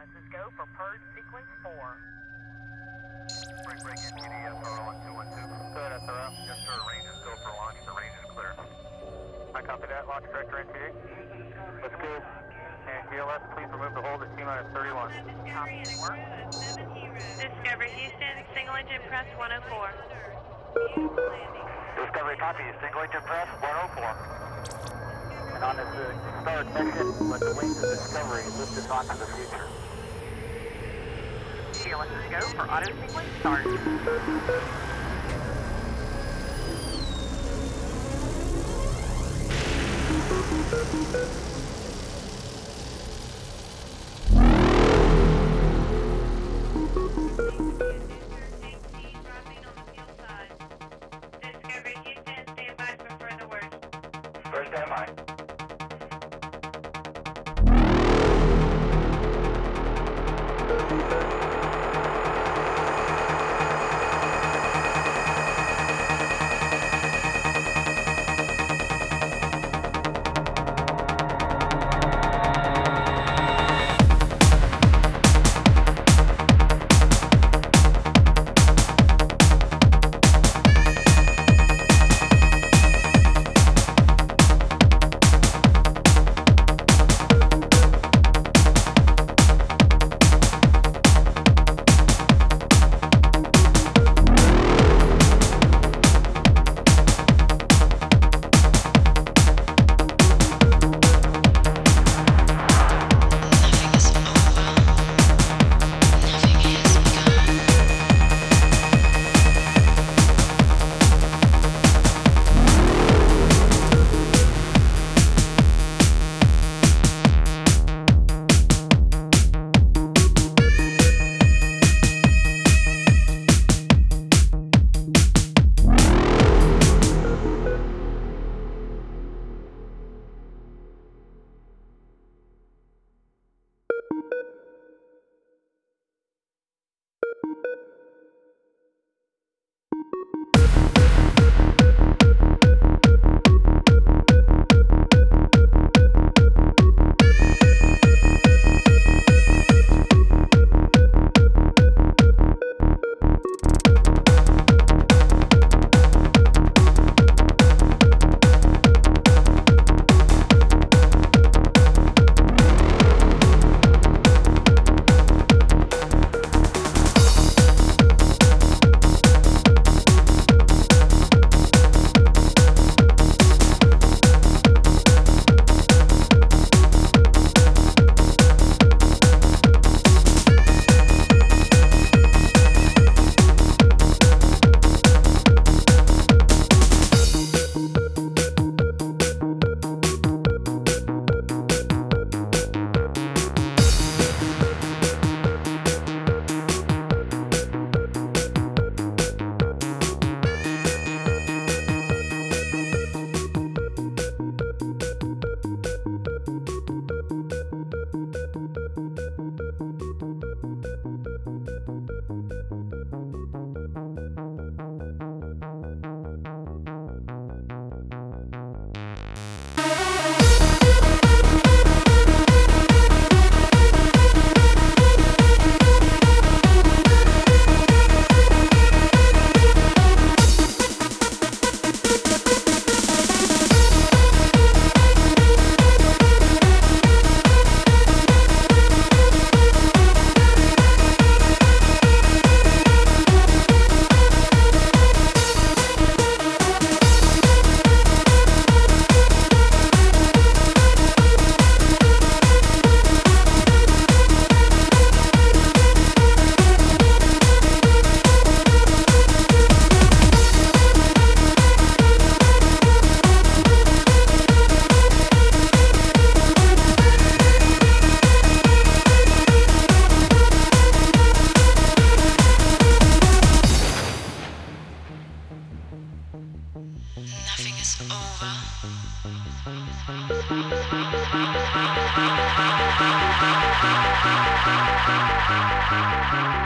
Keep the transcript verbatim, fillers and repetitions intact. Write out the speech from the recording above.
Sequences go for purge sequence four. Spring break in T D S R O on two one two. Go ahead, S R O. Yes, sir. Range is go for launch. The range is clear. I copy that. Launch director N T D. Let's go. And G L S, please remove the hold at T minus thirty-one. Copy. Work. Discovery Houston, single engine press one oh four. Discovery copy. Single engine press one oh four. And on this uh, start section, let the wings of Discovery lift us onto the future. G L S is go for auto sequence start. Discovery Houston, stand by for further word. First stand by. Nothing is over.